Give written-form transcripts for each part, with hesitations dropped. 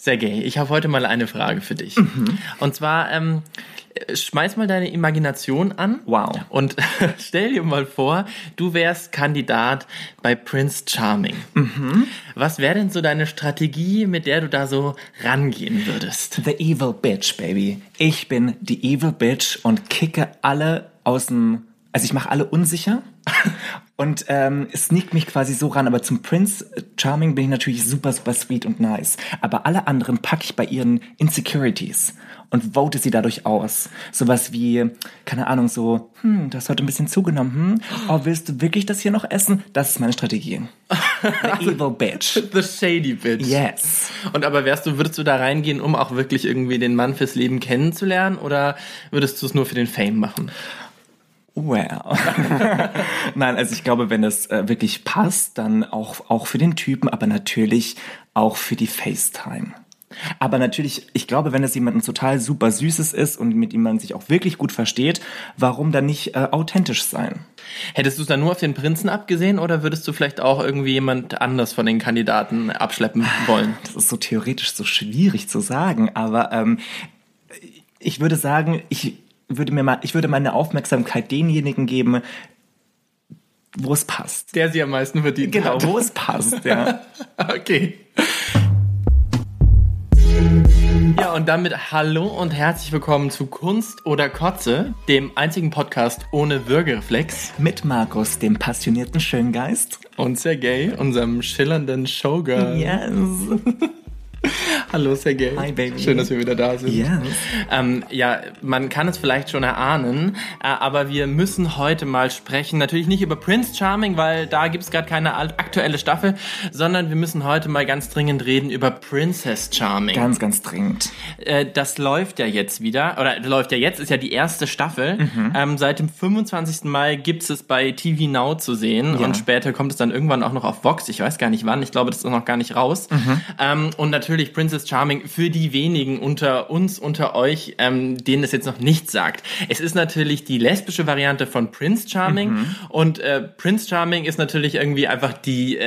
Sergej, ich habe heute mal eine Frage für dich. Und zwar, schmeiß mal deine Imagination an. Wow. Und stell dir mal vor, du wärst Kandidat bei Prince Charming. Was wäre denn so deine Strategie, mit der du da so rangehen würdest? The evil bitch, baby. Ich bin die evil bitch und kicke alle aus dem... Also ich mache alle unsicher und sneak mich quasi so ran. Aber zum Prince Charming bin ich natürlich super, super sweet und nice. Aber alle anderen packe ich bei ihren Insecurities und vote sie dadurch aus. Sowas wie, keine Ahnung, so, du hast heute ein bisschen zugenommen, Oh, willst du wirklich das hier noch essen? Das ist meine Strategie. The evil bitch. The shady bitch. Yes. Und aber würdest du da reingehen, um auch wirklich irgendwie den Mann fürs Leben kennenzulernen, oder würdest du es nur für den Fame machen? Well. Nein, also ich glaube, wenn es wirklich passt, dann auch für den Typen, aber natürlich auch für die FaceTime. Aber natürlich, ich glaube, wenn es jemanden total super Süßes ist und mit ihm man sich auch wirklich gut versteht, warum dann nicht authentisch sein? Hättest du es dann nur auf den Prinzen abgesehen, oder würdest du vielleicht auch irgendwie jemand anders von den Kandidaten abschleppen wollen? Das ist so theoretisch so schwierig zu sagen, aber ich würde sagen, ich würde meine Aufmerksamkeit denjenigen geben, wo es passt. Der sie am meisten verdient Genau, hat. wo es passt, ja. Okay. Ja, und damit hallo und herzlich willkommen zu Kunst oder Kotze, dem einzigen Podcast ohne Würgereflex. Mit Markus, dem passionierten Schöngeist. Und Sergej, unserem schillernden Showgirl. Yes. Hallo Sergej. Hi Baby. Schön, dass wir wieder da sind. Yes. Ja, man kann es vielleicht schon erahnen, aber wir müssen heute mal sprechen, natürlich nicht über Prince Charming, weil da gibt es gerade keine aktuelle Staffel, sondern wir müssen heute mal ganz dringend reden über Princess Charming. Ganz, ganz dringend. Das läuft ja jetzt wieder, oder läuft ja jetzt, ist ja die erste Staffel. Seit dem 25. Mai gibt es bei TV Now zu sehen, und später kommt es dann irgendwann auch noch auf Vox, ich weiß gar nicht wann, ich glaube, das ist noch gar nicht raus. Und natürlich Princess Charming für die wenigen unter uns, unter euch, denen es jetzt noch nichts sagt. Es ist natürlich die lesbische Variante von Prince Charming, und Prince Charming ist natürlich irgendwie einfach die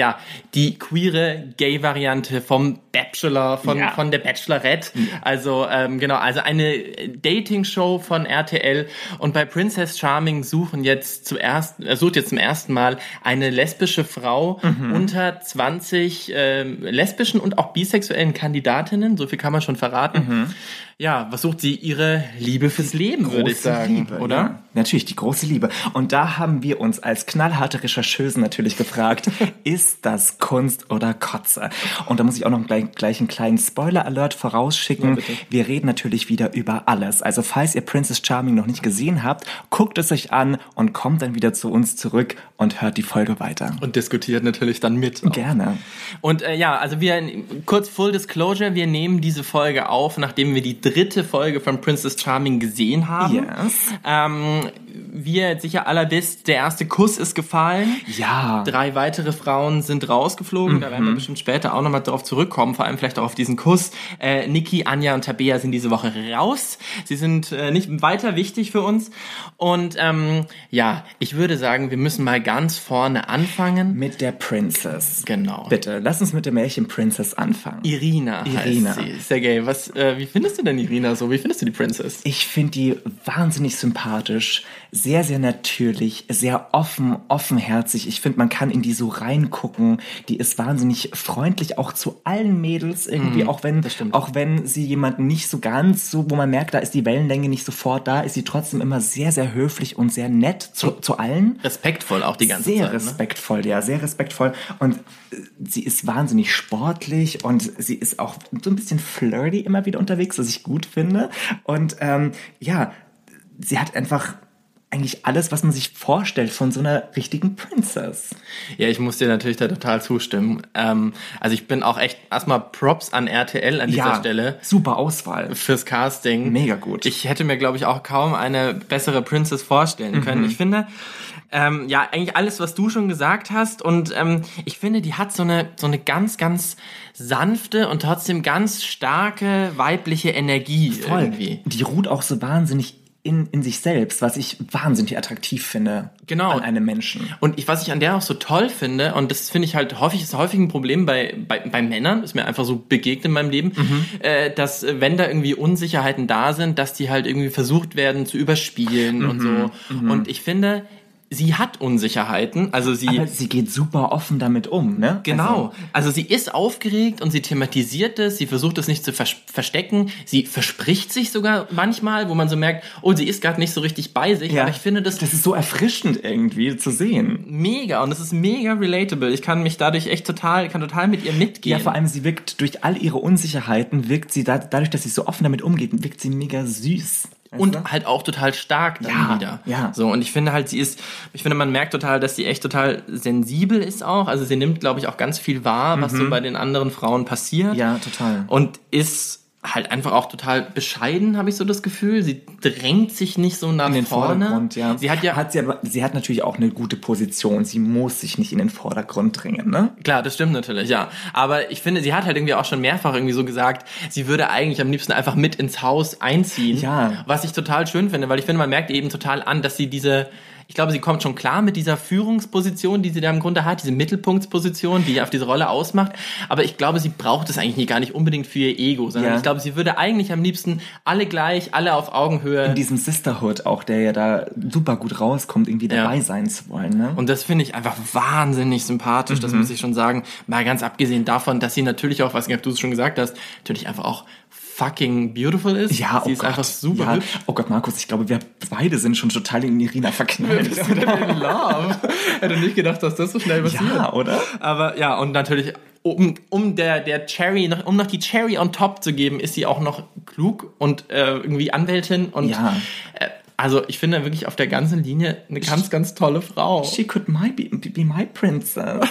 queere Gay-Variante vom Bachelor, von der Bachelorette. Also also eine Dating-Show von RTL, und bei Princess Charming sucht jetzt zum ersten Mal eine lesbische Frau unter 20 lesbischen und auch bisexuellen Kandidatinnen, so viel kann man schon verraten. Ja, was sucht sie? Ihre Liebe fürs Leben, würde ich sagen, Liebe, oder? Ja. Natürlich, die große Liebe. Und da haben wir uns als knallharte Rechercheusen natürlich gefragt, ist das Kunst oder Kotze? Und da muss ich auch noch gleich einen kleinen Spoiler-Alert vorausschicken. Ja, wir reden natürlich wieder über alles. Also falls ihr Princess Charming noch nicht gesehen habt, guckt es euch an und kommt dann wieder zu uns zurück und hört die Folge weiter. Und diskutiert natürlich dann mit. Auch. Gerne. Und also wir, kurz Full Disclosure, wir nehmen diese Folge auf, nachdem wir die 3. Folge von Princess Charming gesehen haben. Yes. Wie ihr sicher alle wisst, der erste Kuss ist gefallen. Ja. 3 weitere Frauen sind rausgeflogen. Da werden wir bestimmt später auch nochmal drauf zurückkommen, vor allem vielleicht auch auf diesen Kuss. Niki, Anja und Tabea sind diese Woche raus. Sie sind nicht weiter wichtig für uns. Und ich würde sagen, wir müssen mal ganz vorne anfangen. Mit der Princess. Genau. Bitte, lass uns mit der Märchen-Princess anfangen. Irina heißt sie. Sergej, wie findest du denn Irina so? Wie findest du die Princess? Ich finde die wahnsinnig sympathisch, sehr, sehr natürlich, sehr offenherzig. Ich finde, man kann in die so reingucken. Die ist wahnsinnig freundlich, auch zu allen Mädels irgendwie, auch wenn sie jemanden nicht so ganz so, wo man merkt, da ist die Wellenlänge nicht sofort da, ist sie trotzdem immer sehr, sehr höflich und sehr nett zu allen. Respektvoll auch die ganze Zeit. Sehr respektvoll, ja, sehr respektvoll. Und sie ist wahnsinnig sportlich und sie ist auch so ein bisschen flirty immer wieder unterwegs, was ich gut finde. Und sie hat einfach eigentlich alles, was man sich vorstellt von so einer richtigen Princess. Ja, ich muss dir natürlich da total zustimmen. Also ich bin auch echt erstmal Props an RTL an dieser Stelle. Super Auswahl. Fürs Casting. Mega gut. Ich hätte mir, glaube ich, auch kaum eine bessere Princess vorstellen können. Ich finde, eigentlich alles, was du schon gesagt hast, und ich finde, die hat so eine ganz, ganz sanfte und trotzdem ganz starke weibliche Energie. Voll. Irgendwie. Die ruht auch so wahnsinnig in sich selbst, was ich wahnsinnig attraktiv finde an einem Menschen. Und was ich an der auch so toll finde, und das finde ich halt ist häufig ein Problem bei Männern, ist mir einfach so begegnet in meinem Leben, dass wenn da irgendwie Unsicherheiten da sind, dass die halt irgendwie versucht werden zu überspielen und so. Und ich finde, sie hat Unsicherheiten, aber sie geht super offen damit um, ne? Genau. Also sie ist aufgeregt und sie thematisiert es, sie versucht es nicht zu verstecken, sie verspricht sich sogar manchmal, wo man so merkt, oh, sie ist gerade nicht so richtig bei sich, aber ich finde das ist so erfrischend irgendwie zu sehen. Mega, und es ist mega relatable. Ich kann mich dadurch total mit ihr mitgehen. Ja, vor allem sie wirkt durch all ihre Unsicherheiten, wirkt sie dadurch, dass sie so offen damit umgeht, wirkt sie mega süß. Und halt auch total stark dann wieder. Ja. So, und ich finde halt, man merkt total, dass sie echt total sensibel ist auch. Also sie nimmt, glaube ich, auch ganz viel wahr, was so bei den anderen Frauen passiert. Ja, total. Und ist halt einfach auch total bescheiden, habe ich so das Gefühl. Sie drängt sich nicht so nach in den vorne. Vordergrund, ja. Sie hat natürlich auch eine gute Position. Sie muss sich nicht in den Vordergrund drängen, ne? Klar, das stimmt natürlich, ja. Aber ich finde, sie hat halt irgendwie auch schon mehrfach irgendwie so gesagt, sie würde eigentlich am liebsten einfach mit ins Haus einziehen. Ja. Was ich total schön finde, weil ich finde, man merkt eben total an, dass sie ich glaube, sie kommt schon klar mit dieser Führungsposition, die sie da im Grunde hat, diese Mittelpunktsposition, die auf diese Rolle ausmacht. Aber ich glaube, sie braucht es eigentlich gar nicht unbedingt für ihr Ego, sondern ich glaube, sie würde eigentlich am liebsten alle gleich, alle auf Augenhöhe. In diesem Sisterhood auch, der ja da super gut rauskommt, irgendwie dabei sein zu wollen, ne? Und das finde ich einfach wahnsinnig sympathisch, das muss ich schon sagen. Mal ganz abgesehen davon, dass sie natürlich auch, was du es schon gesagt hast, natürlich einfach auch fucking beautiful ist. Ja, sie ist einfach super hübsch. Oh Gott, Markus, ich glaube, wir beide sind schon total in Irina verknallt. Wir sind in Love. Hätte nicht gedacht, dass das so schnell passiert. Ja, oder? Aber ja, und natürlich, um der Cherry, um noch die Cherry on top zu geben, ist sie auch noch klug und irgendwie Anwältin und also ich finde wirklich auf der ganzen Linie eine ganz, ganz tolle Frau. She could be my princess.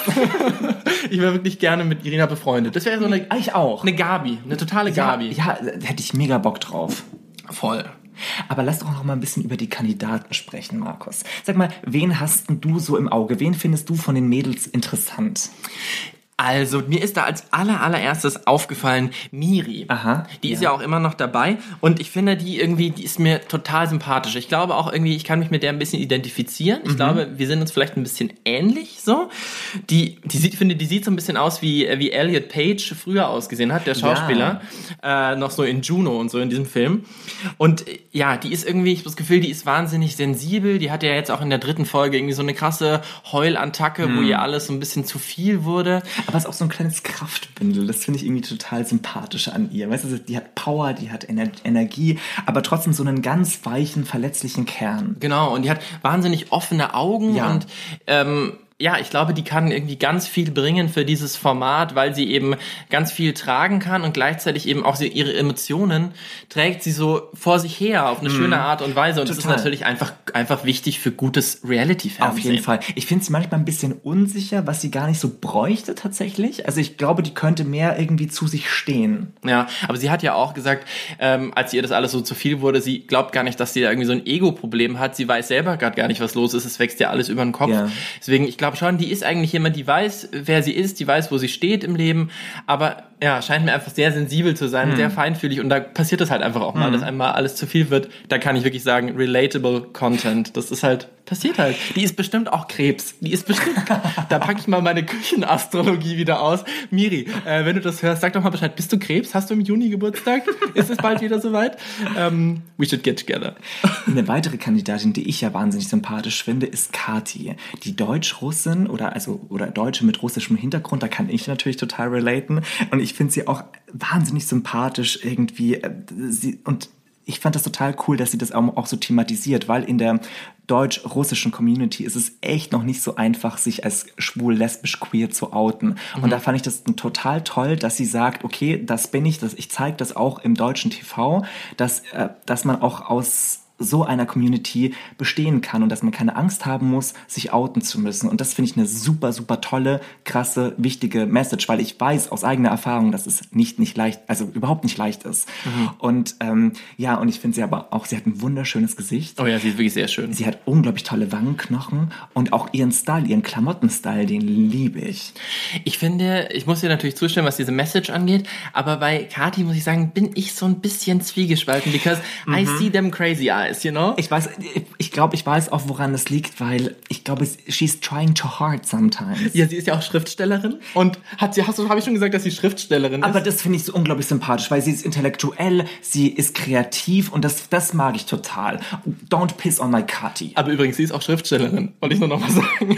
Ich wäre wirklich gerne mit Irina befreundet. Das wäre so ich auch. Eine Gabi, eine totale Gabi. Ja, da hätte ich mega Bock drauf. Voll. Aber lass doch noch mal ein bisschen über die Kandidaten sprechen, Markus. Sag mal, wen hast denn du so im Auge? Wen findest du von den Mädels interessant? Also, mir ist da als allererstes aufgefallen Miri. Aha. Die ist ja auch immer noch dabei und ich finde die ist mir total sympathisch. Ich glaube auch irgendwie, ich kann mich mit der ein bisschen identifizieren. Ich glaube, wir sind uns vielleicht ein bisschen ähnlich so. Die sieht so ein bisschen aus wie Elliot Page früher ausgesehen hat, der Schauspieler. Noch so in Juno und so in diesem Film. Und ja, die ist irgendwie, ich habe das Gefühl, die ist wahnsinnig sensibel. Die hat ja jetzt auch in der 3. Folge irgendwie so eine krasse Heulattacke, wo ihr alles so ein bisschen zu viel wurde. Aber es ist auch so ein kleines Kraftbündel. Das finde ich irgendwie total sympathisch an ihr. Weißt du, die hat Power, die hat Energie, aber trotzdem so einen ganz weichen, verletzlichen Kern. Genau, und die hat wahnsinnig offene Augen und ich glaube, die kann irgendwie ganz viel bringen für dieses Format, weil sie eben ganz viel tragen kann und gleichzeitig eben auch ihre Emotionen trägt sie so vor sich her auf eine schöne Art und Weise. Und das ist natürlich einfach wichtig für gutes Reality-Fernsehen. Auf jeden Fall. Ich finde sie manchmal ein bisschen unsicher, was sie gar nicht so bräuchte tatsächlich. Also ich glaube, die könnte mehr irgendwie zu sich stehen. Ja, aber sie hat ja auch gesagt, als ihr das alles so zu viel wurde, sie glaubt gar nicht, dass sie da irgendwie so ein Ego-Problem hat. Sie weiß selber gerade gar nicht, was los ist. Es wächst ja alles über den Kopf. Ja. Deswegen, ich glaube schon, die ist eigentlich jemand, die weiß, wer sie ist, die weiß, wo sie steht im Leben, aber ja, scheint mir einfach sehr sensibel zu sein, sehr feinfühlig und da passiert das halt einfach auch mal, dass einmal alles zu viel wird. Da kann ich wirklich sagen, relatable Content. Das ist halt, passiert halt. Die ist bestimmt auch Krebs. Da packe ich mal meine Küchenastrologie wieder aus. Miri, wenn du das hörst, sag doch mal Bescheid. Bist du Krebs? Hast du im Juni Geburtstag? Ist es bald wieder soweit? We should get together. Eine weitere Kandidatin, die ich ja wahnsinnig sympathisch finde, ist Kati. Die Deutsch-Russin oder Deutsche mit russischem Hintergrund, da kann ich natürlich total relaten. Und ich finde sie auch wahnsinnig sympathisch irgendwie. Und ich fand das total cool, dass sie das auch so thematisiert, weil in der deutsch-russischen Community ist es echt noch nicht so einfach, sich als schwul, lesbisch, queer zu outen. Und da fand ich das total toll, dass sie sagt, okay, das bin ich, ich zeige das auch im deutschen TV, dass man auch aus so einer Community bestehen kann und dass man keine Angst haben muss, sich outen zu müssen. Und das finde ich eine super, super tolle, krasse, wichtige Message, weil ich weiß aus eigener Erfahrung, dass es nicht leicht, also überhaupt nicht leicht ist. Und und ich finde sie aber auch, sie hat ein wunderschönes Gesicht. Oh ja, sie ist wirklich sehr schön. Sie hat unglaublich tolle Wangenknochen und auch ihren Style, ihren Klamottenstyle, den liebe ich. Ich finde, ich muss dir natürlich zustimmen, was diese Message angeht, aber bei Kati muss ich sagen, bin ich so ein bisschen zwiegespalten, because I see them crazy eyes. guys, you know? Ich glaube, ich weiß auch, woran es liegt, weil ich glaube, she's trying too hard sometimes. Ja, sie ist ja auch Schriftstellerin und habe ich schon gesagt, dass sie Schriftstellerin ist? Aber das finde ich so unglaublich sympathisch, weil sie ist intellektuell, sie ist kreativ und das mag ich total. Don't piss on my Kati. Aber übrigens, sie ist auch Schriftstellerin, wollte ich nur noch mal sagen.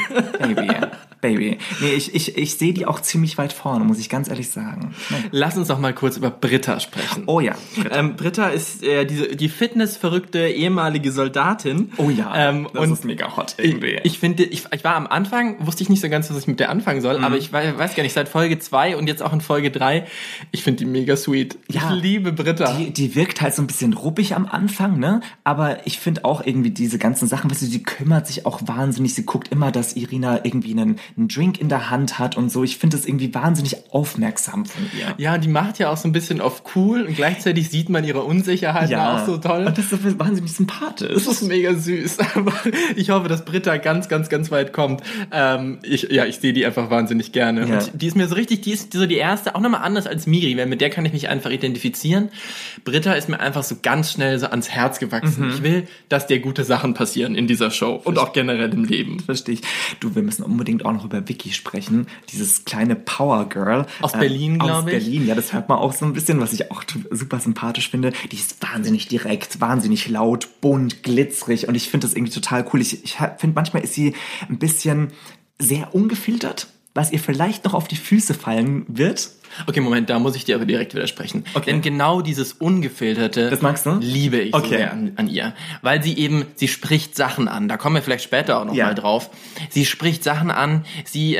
Baby. Nee, ich sehe die auch ziemlich weit vorne, muss ich ganz ehrlich sagen. Lass uns doch mal kurz über Britta sprechen. Oh ja. Britta ist die fitnessverrückte ehemalige Soldatin. Oh ja, das und ist mega hot irgendwie. Ich war am Anfang, wusste ich nicht so ganz, was ich mit der anfangen soll, aber ich weiß gar nicht, seit Folge 2 und jetzt auch in Folge 3, ich finde die mega sweet. Ja, ich liebe Britta. Die wirkt halt so ein bisschen ruppig am Anfang, ne? Aber ich finde auch irgendwie diese ganzen Sachen, weißt du, sie kümmert sich auch wahnsinnig, sie guckt immer, dass Irina irgendwie einen Drink in der Hand hat und so. Ich finde das irgendwie wahnsinnig aufmerksam von ihr. Ja, die macht ja auch so ein bisschen auf cool und gleichzeitig sieht man ihre Unsicherheit auch so toll. Und das ist wahnsinnig sympathisch. Das ist mega süß. Aber ich hoffe, dass Britta ganz, ganz, ganz weit kommt. Ich sehe die einfach wahnsinnig gerne. Ja. Und die ist mir so richtig, die ist so die erste, auch nochmal anders als Miri, weil mit der kann ich mich einfach identifizieren. Britta ist mir einfach so ganz schnell so ans Herz gewachsen. Ich will, dass dir gute Sachen passieren in dieser Show und auch generell im Leben. Verstehe ich. Du, wir müssen unbedingt auch noch über Vicky sprechen. Dieses kleine Power Girl. Aus Berlin, glaube ich. Aus Berlin, ja, das hört man auch so ein bisschen, was ich auch super sympathisch finde. Die ist wahnsinnig direkt, wahnsinnig laut, bunt, glitzerig und ich finde das irgendwie total cool. Ich finde, manchmal ist sie ein bisschen sehr ungefiltert, was ihr vielleicht noch auf die Füße fallen wird. Okay, Moment, da muss ich dir aber direkt widersprechen. Okay. Denn genau dieses Ungefilterte, das magst du? Liebe ich so sehr an ihr. Weil sie spricht Sachen an. Da kommen wir vielleicht später auch noch mal drauf. Sie spricht Sachen an, sie,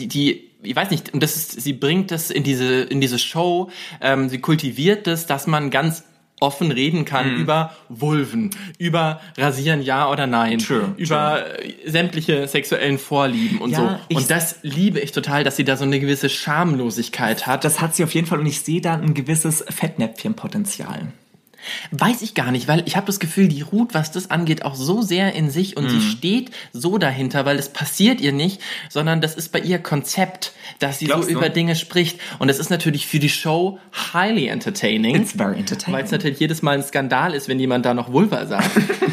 ich weiß nicht, und sie bringt das in diese Show, sie kultiviert das, dass man ganz offen reden kann über Vulven, über Rasieren ja oder nein, über sämtliche sexuellen Vorlieben und so. Und das liebe ich total, dass sie da so eine gewisse Schamlosigkeit hat. Das hat sie auf jeden Fall und ich sehe da ein gewisses Fettnäpfchenpotenzial. Weiß ich gar nicht, weil ich habe das Gefühl, die Ruth, was das angeht, auch so sehr in sich und sie steht so dahinter, weil das passiert ihr nicht, sondern das ist bei ihr Konzept, dass sie so über Dinge spricht und das ist natürlich für die Show highly entertaining. It's very entertaining. Weil es natürlich jedes Mal ein Skandal ist, wenn jemand da noch Vulva sagt.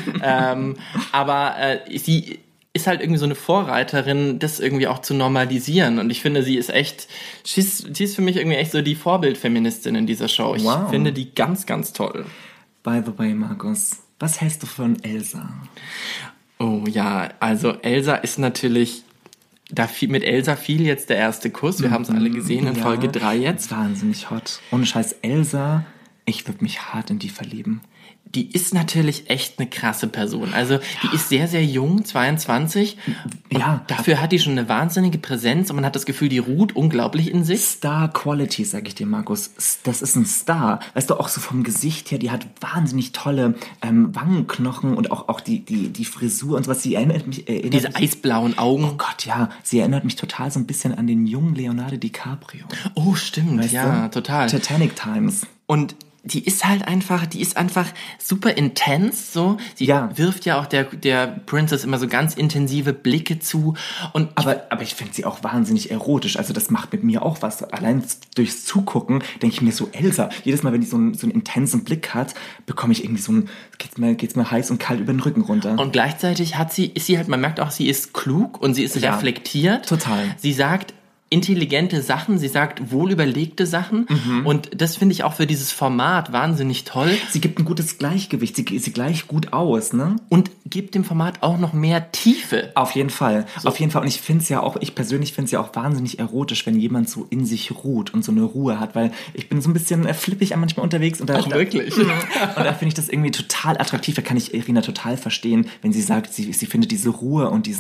Aber sie ist halt irgendwie so eine Vorreiterin, das irgendwie auch zu normalisieren. Und ich finde, sie ist für mich irgendwie echt so die Vorbildfeministin in dieser Show. Ich finde die ganz, ganz toll. By the way, Markus, was hältst du von Elsa? Oh ja, also Elsa ist natürlich... Mit Elsa fiel jetzt der erste Kuss. Wir haben es alle gesehen in Folge 3 jetzt. Wahnsinnig hot. Ohne Scheiß, Elsa, ich würde mich hart in die verlieben. Die ist natürlich echt eine krasse Person. Also die ist sehr, sehr jung, 22. Ja. Dafür hat die schon eine wahnsinnige Präsenz und man hat das Gefühl, die ruht unglaublich in sich. Star Quality, sag ich dir, Markus. Das ist ein Star. Weißt du, auch so vom Gesicht her, die hat wahnsinnig tolle Wangenknochen und auch die Frisur und sowas. Sie erinnert mich... Diese eisblauen Augen. Oh Gott, ja. Sie erinnert mich total so ein bisschen an den jungen Leonardo DiCaprio. Oh, stimmt. Weißt du? Total. Titanic Times. Und die ist einfach super intens, so. Sie wirft ja auch der Princess immer so ganz intensive Blicke zu. Aber ich finde sie auch wahnsinnig erotisch. Also das macht mit mir auch was. Allein durchs Zugucken denke ich mir so, Elsa, jedes Mal, wenn die so einen intensen Blick hat, bekomme ich irgendwie so geht's mir heiß und kalt über den Rücken runter. Und gleichzeitig ist sie halt, man merkt auch, sie ist klug und sie ist reflektiert. Total. Sie sagt intelligente Sachen, sie sagt wohlüberlegte Sachen und das finde ich auch für dieses Format wahnsinnig toll. Sie gibt ein gutes Gleichgewicht, sie gleicht gut aus, ne? Und gibt dem Format auch noch mehr Tiefe. Auf jeden Fall, auf jeden Fall. Und ich persönlich finde es ja auch wahnsinnig erotisch, wenn jemand so in sich ruht und so eine Ruhe hat, weil ich bin so ein bisschen flippig manchmal unterwegs. Und wirklich? Und da finde ich das irgendwie total attraktiv, da kann ich Irina total verstehen, wenn sie sagt, sie findet diese Ruhe und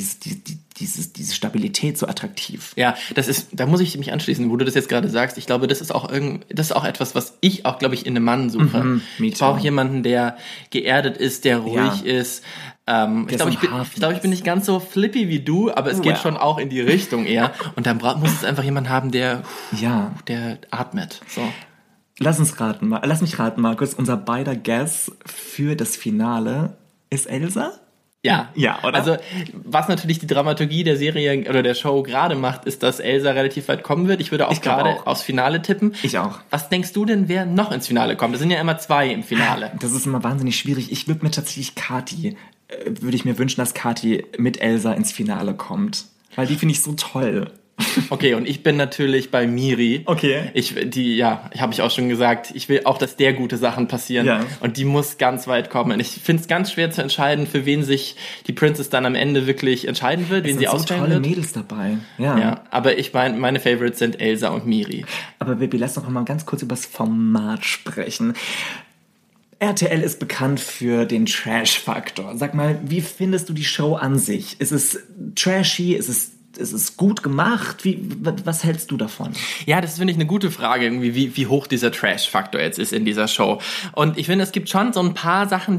diese Stabilität so attraktiv. Ja, da muss ich mich anschließen, wo du das jetzt gerade sagst. Ich glaube, das ist auch etwas, was ich auch, glaube ich, in einem Mann suche. Ich brauche jemanden, der geerdet ist, der ruhig ist. Ich glaube, ich bin nicht ganz so flippy wie du, aber es geht schon auch in die Richtung eher. Und dann muss es einfach jemand haben, der atmet. So. Lass mich raten, Markus. Unser beider Guess für das Finale ist Elsa? Ja. Ja, oder? Also, was natürlich die Dramaturgie der Serie oder der Show gerade macht, ist, dass Elsa relativ weit kommen wird. Ich würde auch gerade aufs Finale tippen. Ich auch. Was denkst du denn, wer noch ins Finale kommt? Es sind ja immer 2 im Finale. Das ist immer wahnsinnig schwierig. Ich würde mir tatsächlich würde ich mir wünschen, dass Kathi mit Elsa ins Finale kommt. Weil die finde ich so toll. Okay, und ich bin natürlich bei Miri. Okay. Habe ich auch schon gesagt, ich will auch, dass der gute Sachen passieren. Ja. Und die muss ganz weit kommen. Ich finde es ganz schwer zu entscheiden, für wen sich die Princess dann am Ende wirklich entscheiden wird, wen sie auswählen wird. Es sind so tolle Mädels dabei. Ja, aber meine Favorites sind Elsa und Miri. Aber Baby, lass doch mal ganz kurz über das Format sprechen. RTL ist bekannt für den Trash-Faktor. Sag mal, wie findest du die Show an sich? Ist es trashy? Ist es gut gemacht? Was hältst du davon? Ja, das finde ich eine gute Frage, irgendwie, wie hoch dieser Trash-Faktor jetzt ist in dieser Show. Und ich finde, es gibt schon so ein paar Sachen,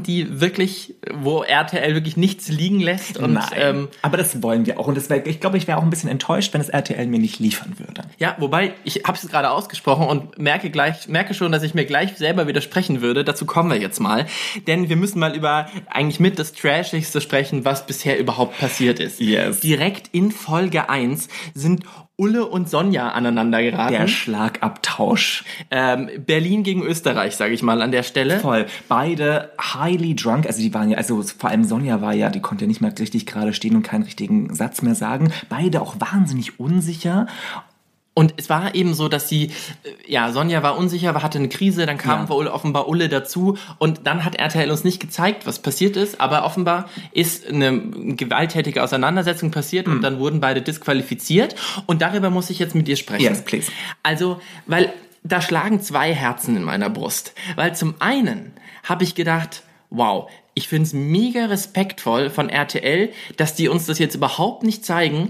wo RTL wirklich nichts liegen lässt. Und, Nein, aber das wollen wir auch. Und ich glaube, ich wäre auch ein bisschen enttäuscht, wenn es RTL mir nicht liefern würde. Ja, wobei, ich habe es gerade ausgesprochen und merke schon, dass ich mir gleich selber widersprechen würde. Dazu kommen wir jetzt mal. Denn wir müssen mal über eigentlich mit das Trashigste sprechen, was bisher überhaupt passiert ist. Yes. Direkt in Folge 1 sind Ulle und Sonja aneinander geraten. Der Schlagabtausch. Berlin gegen Österreich, sage ich mal an der Stelle. Voll. Beide highly drunk. Also die waren ja, vor allem Sonja die konnte ja nicht mehr richtig gerade stehen und keinen richtigen Satz mehr sagen. Beide auch wahnsinnig unsicher. Und es war eben so, dass Sonja war unsicher, hatte eine Krise, dann kam offenbar Ulle dazu und dann hat RTL uns nicht gezeigt, was passiert ist, aber offenbar ist eine gewalttätige Auseinandersetzung passiert und dann wurden beide disqualifiziert und darüber muss ich jetzt mit dir sprechen. Yes, please. Also, weil da schlagen 2 Herzen in meiner Brust. Weil zum einen habe ich gedacht, wow, ich finde es mega respektvoll von RTL, dass die uns das jetzt überhaupt nicht zeigen,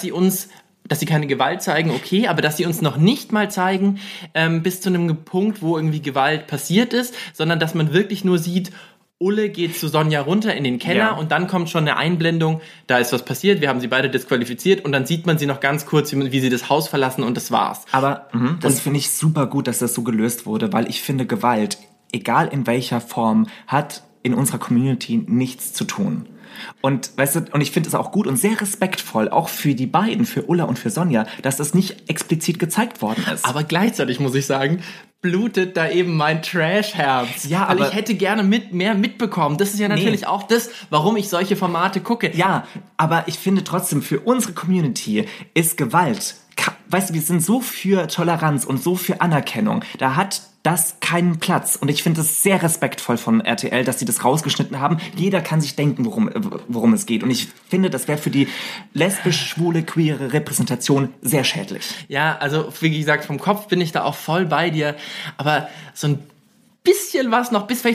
dass sie keine Gewalt zeigen, okay, aber dass sie uns noch nicht mal zeigen, bis zu einem Punkt, wo irgendwie Gewalt passiert ist, sondern dass man wirklich nur sieht, Ulle geht zu Sonja runter in den Keller und dann kommt schon eine Einblendung, da ist was passiert, wir haben sie beide disqualifiziert und dann sieht man sie noch ganz kurz, wie sie das Haus verlassen und das war's. Aber das finde ich super gut, dass das so gelöst wurde, weil ich finde, Gewalt, egal in welcher Form, hat in unserer Community nichts zu tun. Und weißt du, und ich finde es auch gut und sehr respektvoll, auch für die beiden, für Ulla und für Sonja, dass das nicht explizit gezeigt worden ist. Aber gleichzeitig muss ich sagen, blutet da eben mein Trash-Herz. Ja, weil aber ich hätte gerne mehr mitbekommen. Das ist ja natürlich auch das, warum ich solche Formate gucke. Ja, aber ich finde trotzdem, für unsere Community ist Gewalt, weißt du, wir sind so für Toleranz und so für Anerkennung. Da hat das keinen Platz. Und ich finde es sehr respektvoll von RTL, dass sie das rausgeschnitten haben. Jeder kann sich denken, worum es geht. Und ich finde, das wäre für die lesbisch-schwule, queere Repräsentation sehr schädlich. Ja, also wie gesagt, vom Kopf bin ich da auch voll bei dir. Aber so ein bisschen was noch, bis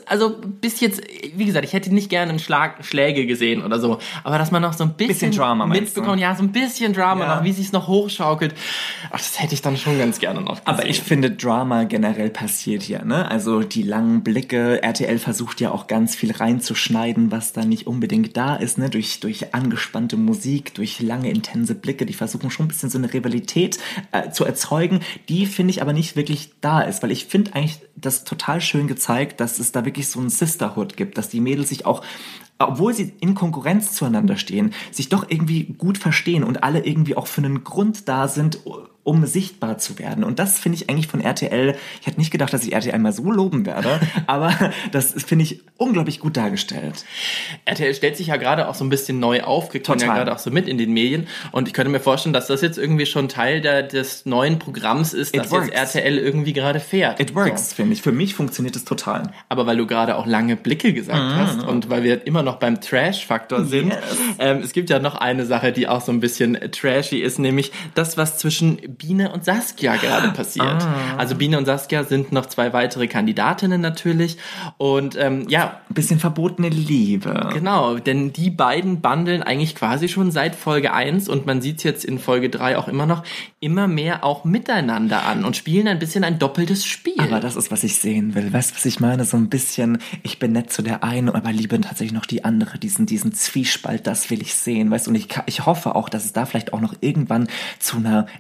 jetzt, wie gesagt, ich hätte nicht gerne Schläge gesehen oder so, aber dass man noch so ein bisschen Drama mitbekommt, ja, so ein bisschen Drama noch, wie sich's noch hochschaukelt, das hätte ich dann schon ganz gerne noch gesehen. Aber ich finde, Drama generell passiert hier, ne? Also die langen Blicke, RTL versucht ja auch ganz viel reinzuschneiden, was da nicht unbedingt da ist, ne? Durch angespannte Musik, durch lange, intense Blicke, die versuchen schon ein bisschen so eine Rivalität zu erzeugen, die finde ich aber nicht wirklich da ist, weil ich finde eigentlich, das total schön gezeigt, dass es da wirklich so ein Sisterhood gibt, dass die Mädels sich auch, obwohl sie in Konkurrenz zueinander stehen, sich doch irgendwie gut verstehen und alle irgendwie auch für einen Grund da sind, um sichtbar zu werden. Und das finde ich eigentlich von RTL, ich hätte nicht gedacht, dass ich RTL mal so loben werde, aber das finde ich unglaublich gut dargestellt. RTL stellt sich ja gerade auch so ein bisschen neu auf, kriegt man ja gerade auch so mit in den Medien und ich könnte mir vorstellen, dass das jetzt irgendwie schon Teil des neuen Programms ist, das jetzt RTL irgendwie gerade fährt. It works, finde ich. Für mich funktioniert es total. Aber weil du gerade auch lange Blicke gesagt hast und weil wir immer noch beim Trash-Faktor sind, es gibt ja noch eine Sache, die auch so ein bisschen trashy ist, nämlich das, was zwischen Biene und Saskia gerade passiert. Also Biene und Saskia sind noch 2 weitere Kandidatinnen natürlich und ein bisschen verbotene Liebe. Genau, denn die beiden bandeln eigentlich quasi schon seit Folge 1 und man sieht es jetzt in Folge 3 auch immer mehr auch miteinander an und spielen ein bisschen ein doppeltes Spiel. Aber das ist, was ich sehen will. Weißt du, was ich meine? So ein bisschen, ich bin nett zu der einen, aber liebe tatsächlich noch die andere. Diesen Zwiespalt, das will ich sehen. Weißt du, und ich hoffe auch, dass es da vielleicht auch noch irgendwann zu einer Entscheidung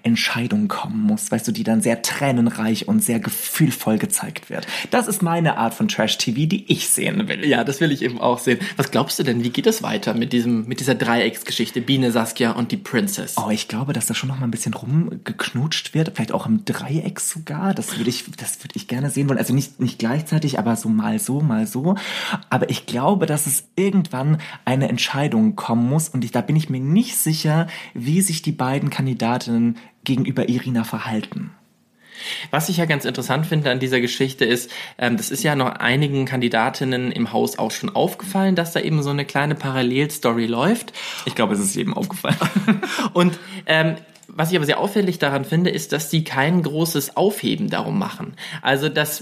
Entscheidung kommen muss, weißt du, die dann sehr tränenreich und sehr gefühlvoll gezeigt wird. Das ist meine Art von Trash-TV, die ich sehen will. Ja, das will ich eben auch sehen. Was glaubst du denn, wie geht es weiter mit dieser Dreiecksgeschichte, Biene, Saskia und die Princess? Oh, ich glaube, dass da schon noch mal ein bisschen rumgeknutscht wird, vielleicht auch im Dreieck sogar. Das würde ich gerne sehen wollen. Also nicht gleichzeitig, aber so, mal so. Aber ich glaube, dass es irgendwann eine Entscheidung kommen muss und da bin ich mir nicht sicher, wie sich die beiden Kandidatinnen gegenüber Irina verhalten. Was ich ja ganz interessant finde an dieser Geschichte ist, das ist ja noch einigen Kandidatinnen im Haus auch schon aufgefallen, dass da eben so eine kleine Parallelstory läuft. Ich glaube, es ist jedem aufgefallen. Und was ich aber sehr auffällig daran finde, ist, dass die kein großes Aufheben darum machen. Also und da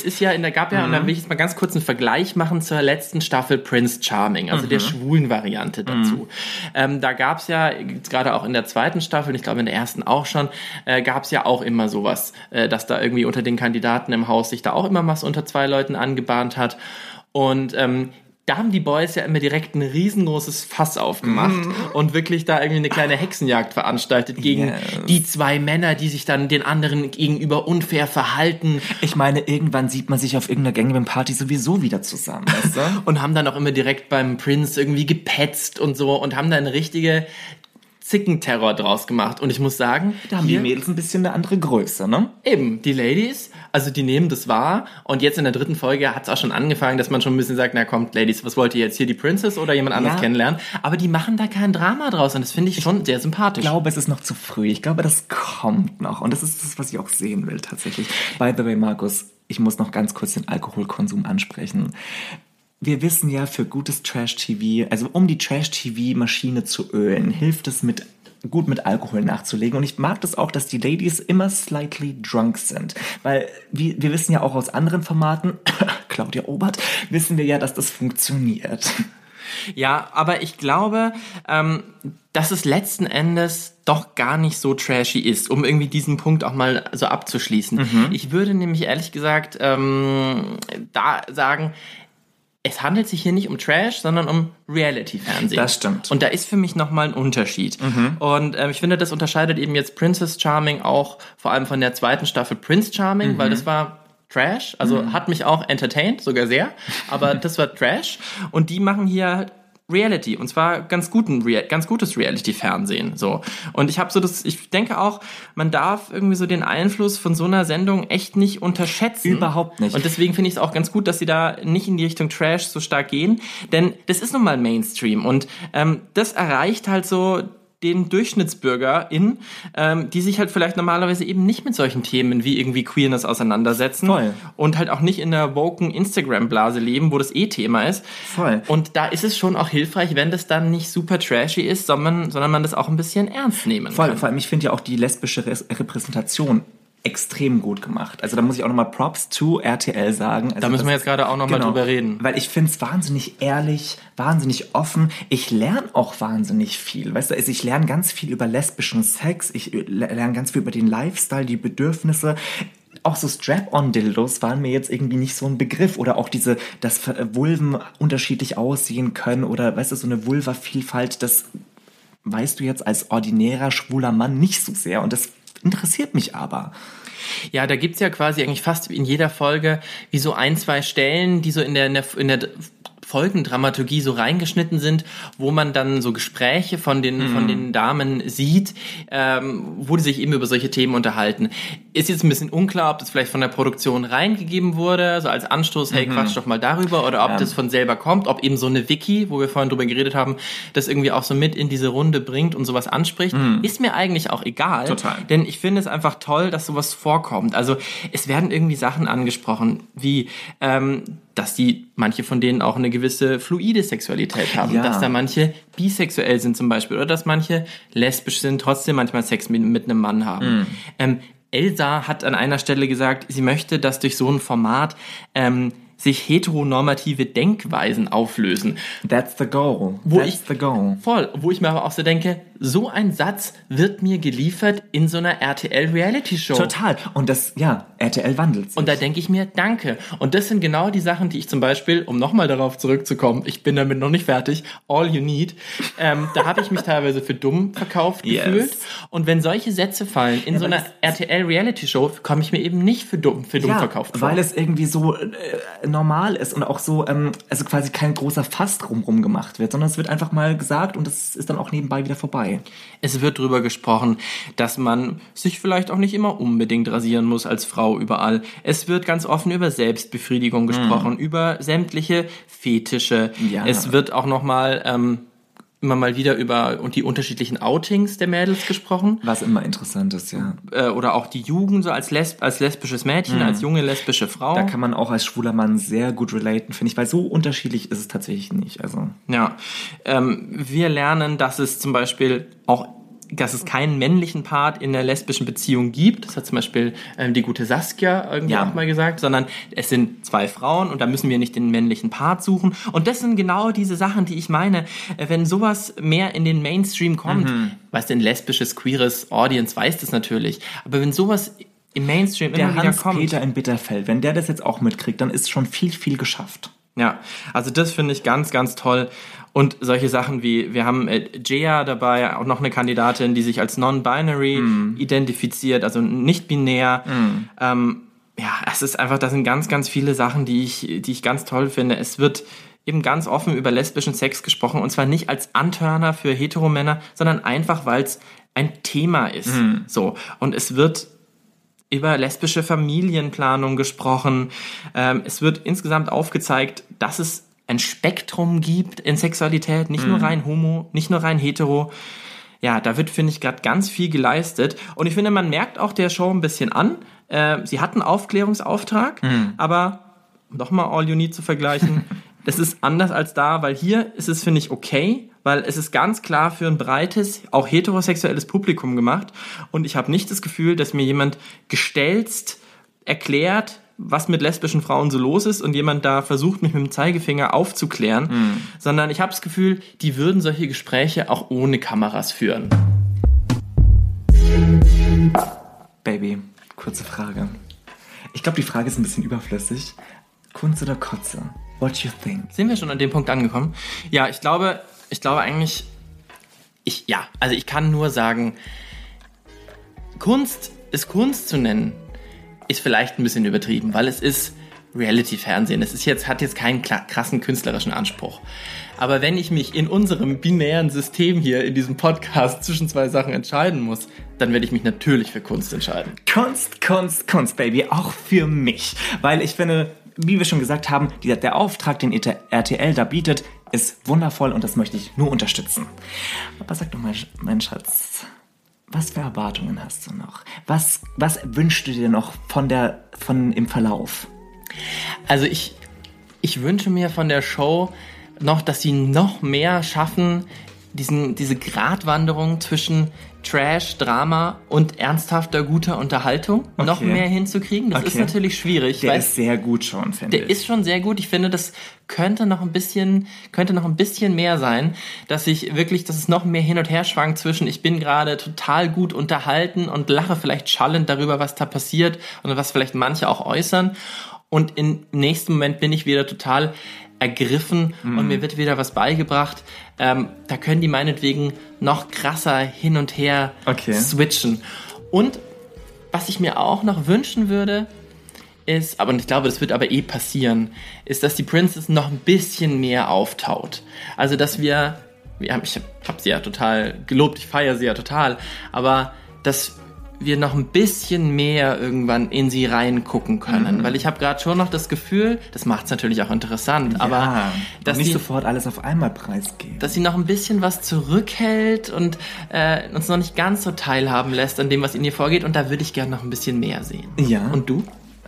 will ich jetzt mal ganz kurz einen Vergleich machen zur letzten Staffel Prince Charming, also der schwulen Variante dazu. Da gab's ja, gerade auch in der zweiten Staffel, ich glaube in der ersten auch schon, gab's ja auch immer sowas, dass da irgendwie unter den Kandidaten im Haus sich da auch immer was unter zwei Leuten angebahnt hat. Und da haben die Boys ja immer direkt ein riesengroßes Fass aufgemacht und wirklich da irgendwie eine kleine Hexenjagd veranstaltet gegen die zwei Männer, die sich dann den anderen gegenüber unfair verhalten. Ich meine, irgendwann sieht man sich auf irgendeiner Gangbang-Party sowieso wieder zusammen, weißt du? Und haben dann auch immer direkt beim Prince irgendwie gepetzt und so und haben da eine richtige Zickenterror draus gemacht. Und ich muss sagen, da haben die Mädels ein bisschen eine andere Größe, ne? Eben, die Ladies, also die nehmen das wahr. Und jetzt in der 3. Folge hat es auch schon angefangen, dass man schon ein bisschen sagt, na kommt, Ladies, was wollt ihr jetzt hier, die Princess oder jemand anderes kennenlernen? Aber die machen da kein Drama draus und das finde ich schon sehr sympathisch. Ich glaube, es ist noch zu früh. Ich glaube, das kommt noch. Und das ist das, was ich auch sehen will, tatsächlich. By the way, Markus, ich muss noch ganz kurz den Alkoholkonsum ansprechen. Wir wissen ja, für gutes Trash-TV, also um die Trash-TV-Maschine zu ölen, hilft es gut mit Alkohol nachzulegen. Und ich mag das auch, dass die Ladies immer slightly drunk sind. Weil wir wissen ja auch aus anderen Formaten, Claudia Obert, wissen wir ja, dass das funktioniert. Ja, aber ich glaube, dass es letzten Endes doch gar nicht so trashy ist, um irgendwie diesen Punkt auch mal so abzuschließen. Ich würde nämlich ehrlich gesagt da sagen, es handelt sich hier nicht um Trash, sondern um Reality-Fernsehen. Das stimmt. Und da ist für mich nochmal ein Unterschied. Und ich finde, das unterscheidet eben jetzt Princess Charming auch vor allem von der 2. Staffel Prince Charming, weil das war Trash, also hat mich auch entertained, sogar sehr, aber das war Trash. Und die machen hier Reality, und zwar ganz gutes Reality-Fernsehen, so. Und ich denke auch, man darf irgendwie so den Einfluss von so einer Sendung echt nicht unterschätzen. Überhaupt nicht. Und deswegen finde ich es auch ganz gut, dass sie da nicht in die Richtung Trash so stark gehen, denn das ist nun mal Mainstream und das erreicht halt so den DurchschnittsbürgerInnen, die sich halt vielleicht normalerweise eben nicht mit solchen Themen wie irgendwie Queerness auseinandersetzen. Voll. Und halt auch nicht in der woken Instagram-Blase leben, wo das Thema ist. Voll. Und da ist es schon auch hilfreich, wenn das dann nicht super trashy ist, sondern man das auch ein bisschen ernst nehmen kann. Vor allem, ich finde ja auch die lesbische Repräsentation extrem gut gemacht. Also da muss ich auch nochmal Props to RTL sagen. Also da müssen wir jetzt gerade auch nochmal drüber reden. Weil ich finde es wahnsinnig ehrlich, wahnsinnig offen. Ich lerne auch wahnsinnig viel. Weißt du, also ich lerne ganz viel über lesbischen Sex. Ich lerne ganz viel über den Lifestyle, die Bedürfnisse. Auch so Strap-on-Dildos waren mir jetzt irgendwie nicht so ein Begriff. Oder auch dass Vulven unterschiedlich aussehen können. Oder, weißt du, so eine Vulva-Vielfalt, das weißt du jetzt als ordinärer, schwuler Mann nicht so sehr. Und das interessiert mich aber. Ja, da gibt's ja quasi eigentlich fast in jeder Folge wie so 1-2 Stellen, die so in der Folgendramaturgie so reingeschnitten sind, wo man dann so Gespräche von den Damen sieht, wo die sich eben über solche Themen unterhalten. Ist jetzt ein bisschen unklar, ob das vielleicht von der Produktion reingegeben wurde, so als Anstoß, hey, quatsch doch mal darüber, oder ob das von selber kommt, ob eben so eine Wiki, wo wir vorhin drüber geredet haben, das irgendwie auch so mit in diese Runde bringt und sowas anspricht, ist mir eigentlich auch egal. Total. Denn ich finde es einfach toll, dass sowas vorkommt. Also es werden irgendwie Sachen angesprochen, wie dass manche von denen auch eine gewisse fluide Sexualität haben, dass da manche bisexuell sind zum Beispiel, oder dass manche lesbisch sind, trotzdem manchmal Sex mit einem Mann haben. Elsa hat an einer Stelle gesagt, sie möchte, dass durch so ein Format sich heteronormative Denkweisen auflösen. That's the goal. Wo ich mir aber auch so denke, so ein Satz wird mir geliefert in so einer RTL-Reality-Show. Total. Und das, RTL wandelt sich. Und da denke ich mir, danke. Und das sind genau die Sachen, die ich zum Beispiel, um nochmal darauf zurückzukommen, ich bin damit noch nicht fertig, All You Need, da habe ich mich teilweise für dumm verkauft gefühlt. Und wenn solche Sätze fallen in so einer RTL-Reality-Show, komme ich mir eben nicht für dumm verkauft vor. Weil es irgendwie so normal ist und auch so, also quasi kein großer Fass drumherum gemacht wird, sondern es wird einfach mal gesagt und es ist dann auch nebenbei wieder vorbei. Es wird drüber gesprochen, dass man sich vielleicht auch nicht immer unbedingt rasieren muss als Frau überall. Es wird ganz offen über Selbstbefriedigung gesprochen, über sämtliche Fetische. Ja. Es wird auch nochmal immer mal wieder über die unterschiedlichen Outings der Mädels gesprochen. Was immer interessant ist, ja. Oder auch die Jugend so als lesbisches Mädchen, als junge lesbische Frau. Da kann man auch als schwuler Mann sehr gut relaten, finde ich, weil so unterschiedlich ist es tatsächlich nicht. Also. Ja, wir lernen, dass es zum Beispiel auch dass es keinen männlichen Part in der lesbischen Beziehung gibt. Das hat zum Beispiel die gute Saskia irgendwie auch mal gesagt, sondern es sind 2 Frauen und da müssen wir nicht den männlichen Part suchen. Und das sind genau diese Sachen, die ich meine. Wenn sowas mehr in den Mainstream kommt, weißt du, ein lesbisches, queeres Audience weiß das natürlich, aber wenn sowas im Mainstream immer wieder kommt... Der Hans-Peter in Bitterfeld, wenn der das jetzt auch mitkriegt, dann ist schon viel, viel geschafft. Ja, also das finde ich ganz, ganz toll. Und solche Sachen wie, wir haben Jaya dabei, auch noch eine Kandidatin, die sich als non-binary identifiziert, also nicht binär. Es ist einfach, das sind ganz, ganz viele Sachen, die ich ganz toll finde. Es wird eben ganz offen über lesbischen Sex gesprochen und zwar nicht als Antörner für Heteromänner, sondern einfach, weil es ein Thema ist. So. Und es wird über lesbische Familienplanung gesprochen. Es wird insgesamt aufgezeigt, dass es ein Spektrum gibt in Sexualität, nicht nur rein homo, nicht nur rein hetero. Ja, da wird, finde ich, gerade ganz viel geleistet. Und ich finde, man merkt auch der Show ein bisschen an. Sie hat einen Aufklärungsauftrag, aber nochmal All You Need zu vergleichen, das ist anders als da, weil hier ist es, finde ich, okay, weil es ist ganz klar für ein breites, auch heterosexuelles Publikum gemacht. Und ich habe nicht das Gefühl, dass mir jemand gestelzt erklärt, was mit lesbischen Frauen so los ist und jemand da versucht, mich mit dem Zeigefinger aufzuklären, sondern ich habe das Gefühl, die würden solche Gespräche auch ohne Kameras führen. Baby, kurze Frage. Ich glaube, die Frage ist ein bisschen überflüssig. Kunst oder Kotze? What you think? Sind wir schon an dem Punkt angekommen? Ja, ich glaube eigentlich, ich kann nur sagen, Kunst zu nennen, ist vielleicht ein bisschen übertrieben, weil es ist Reality-Fernsehen. Es hat jetzt keinen krassen künstlerischen Anspruch. Aber wenn ich mich in unserem binären System hier in diesem Podcast zwischen 2 Sachen entscheiden muss, dann werde ich mich natürlich für Kunst entscheiden. Kunst, Baby, auch für mich. Weil ich finde, wie wir schon gesagt haben, der Auftrag, den RTL da bietet, ist wundervoll und das möchte ich nur unterstützen. Aber sag doch mal, mein Schatz, was für Erwartungen hast du noch? Was wünschst du dir noch von im Verlauf? Also ich wünsche mir von der Show noch, dass sie noch mehr schaffen, diese Gratwanderung zwischen Trash, Drama und ernsthafter, guter Unterhaltung noch mehr hinzukriegen. Das ist natürlich schwierig. Der ist sehr gut schon, finde ich. Der ist schon sehr gut. Ich finde, das könnte noch ein bisschen mehr sein, dass es noch mehr hin und her schwankt zwischen, ich bin gerade total gut unterhalten und lache vielleicht schallend darüber, was da passiert und was vielleicht manche auch äußern. Und im nächsten Moment bin ich wieder total ergriffen und mir wird wieder was beigebracht. Da können die meinetwegen noch krasser hin und her switchen. Und was ich mir auch noch wünschen würde, ist, und ich glaube, das wird aber passieren, ist, dass die Princess noch ein bisschen mehr auftaut. Also, dass ich habe sie ja total gelobt, ich feiere sie ja total, aber dass wir noch ein bisschen mehr irgendwann in sie reingucken können. Weil ich habe gerade schon noch das Gefühl, das macht es natürlich auch interessant, aber dass nicht sofort alles auf einmal preisgeben. Dass sie noch ein bisschen was zurückhält und uns noch nicht ganz so teilhaben lässt an dem, was in ihr vorgeht. Und da würde ich gerne noch ein bisschen mehr sehen. Ja. Und du?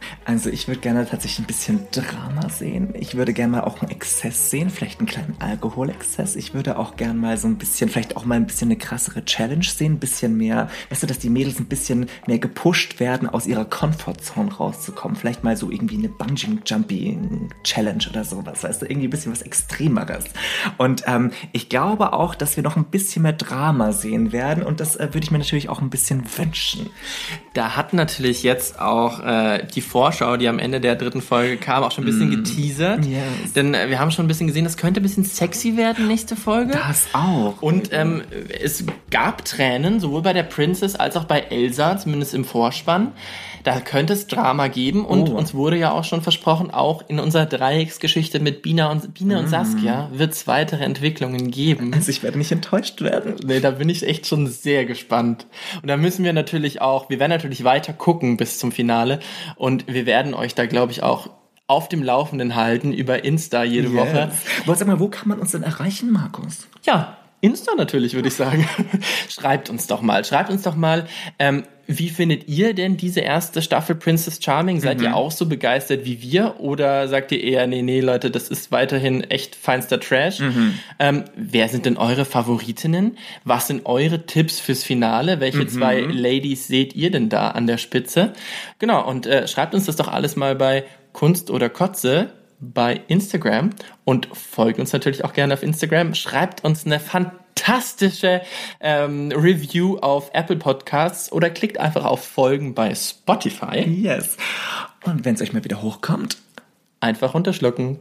Also ich würde gerne tatsächlich ein bisschen Drama sehen. Ich würde gerne mal auch einen Exzess sehen, vielleicht einen kleinen Alkoholexzess. Ich würde auch gerne mal so ein bisschen, vielleicht auch mal ein bisschen eine krassere Challenge sehen, ein bisschen mehr, weißt du, dass die Mädels ein bisschen mehr gepusht werden, aus ihrer Comfortzone rauszukommen. Vielleicht mal so irgendwie eine Bungee-Jumping-Challenge oder sowas, weißt du, irgendwie ein bisschen was Extremeres. Und ich glaube auch, dass wir noch ein bisschen mehr Drama sehen werden und das würde ich mir natürlich auch ein bisschen wünschen. Da hat natürlich jetzt auch die Vorschau, die am Ende der 3. Folge kam, auch schon ein bisschen geteasert. Yes. Denn wir haben schon ein bisschen gesehen, das könnte ein bisschen sexy werden, nächste Folge. Das auch. Und es gab Tränen, sowohl bei der Princess als auch bei Elsa, zumindest im Vorspann. Da könnte es Drama geben und uns wurde ja auch schon versprochen, auch in unserer Dreiecksgeschichte mit Biene und Saskia wird es weitere Entwicklungen geben. Also ich werde nicht enttäuscht werden. Nee, da bin ich echt schon sehr gespannt. Und da müssen wir natürlich weiter gucken bis zum Finale und wir werden euch da, glaube ich, auch auf dem Laufenden halten über Insta jede Woche. Sag mal, wo kann man uns denn erreichen, Markus? Ja, Insta natürlich, würde ich sagen. Schreibt uns doch mal, wie findet ihr denn diese erste Staffel Princess Charming? Seid ihr auch so begeistert wie wir? Oder sagt ihr eher, nee, Leute, das ist weiterhin echt feinster Trash? Wer sind denn eure Favoritinnen? Was sind eure Tipps fürs Finale? Welche 2 Ladies seht ihr denn da an der Spitze? Genau, und schreibt uns das doch alles mal bei Kunst oder Kotze bei Instagram und folgt uns natürlich auch gerne auf Instagram. Schreibt uns eine fantastische Review auf Apple Podcasts oder klickt einfach auf Folgen bei Spotify. Yes. Und wenn es euch mal wieder hochkommt, einfach runterschlucken.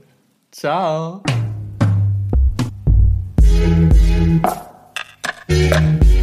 Ciao.